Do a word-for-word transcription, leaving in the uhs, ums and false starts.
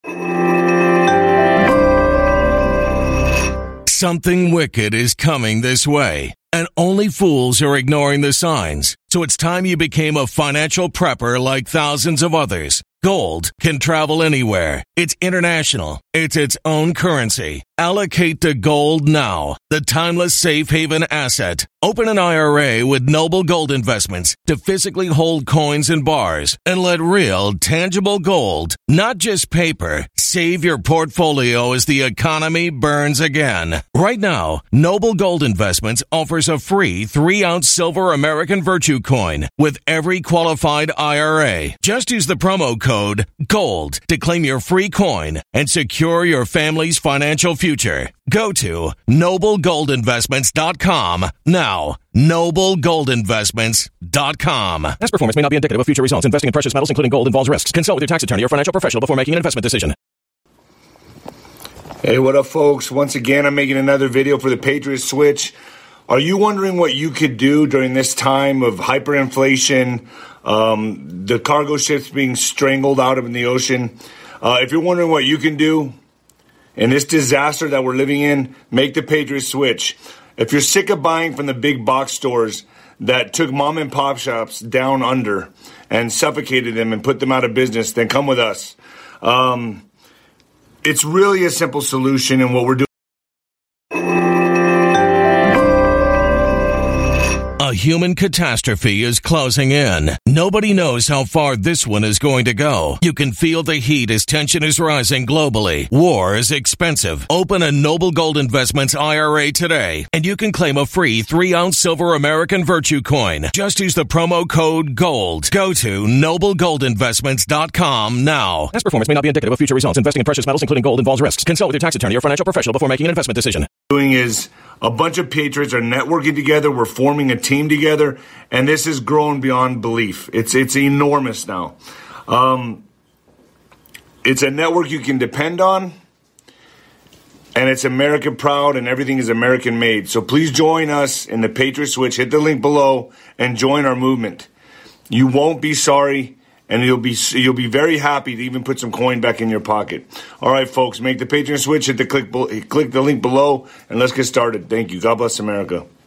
Something wicked is coming this way, and only fools are ignoring the signs. So it's time you became a financial prepper like thousands of others. Gold can travel anywhere. It's international. It's its own currency. Allocate to gold now, the timeless safe haven asset. Open an I R A with Noble Gold Investments to physically hold coins and bars and let real, tangible gold, not just paper, save your portfolio as the economy burns again. Right now, Noble Gold Investments offers a free three-ounce silver American Virtue coin with every qualified I R A. Just use the promo code GOLD to claim your free coin and secure your family's financial future. Go to noble gold investments dot com now. noble gold investments dot com. Past performance may not be indicative of future results. Investing in precious metals, including gold, involves risks. Consult with your tax attorney or financial professional before making an investment decision. Hey, what up, folks? Once again, I'm making another video for the Patriot Switch. Are you wondering what you could do during this time of hyperinflation, um, the cargo ships being strangled out in the ocean? Uh, if you're wondering what you can do in this disaster that we're living in, make the Patriot Switch. If you're sick of buying from the big box stores that took mom and pop shops down under and suffocated them and put them out of business, then come with us. Um, it's really a simple solution, and what we're doing. A human catastrophe is closing in. Nobody knows how far this one is going to go. You can feel the heat as tension is rising globally. War is expensive. Open a Noble Gold Investments I R A today, and you can claim a free three-ounce silver American Virtue coin. Just use the promo code GOLD. Go to noble gold investments dot com now. Past performance may not be indicative of future results. Investing in precious metals, including gold, involves risks. Consult with your tax attorney or financial professional before making an investment decision. Doing is a bunch of patriots are networking together. We're forming a team together, and this has grown beyond belief. It's it's enormous now. Um, it's a network you can depend on, and it's America proud, and everything is American made. So please join us in the Patriot Switch. Hit the link below and join our movement. You won't be sorry, and you'll be you'll be very happy to even put some coin back in your pocket. All right, folks, make the Patriot Switch. Hit the click click the link below, and let's get started. Thank you. God bless America.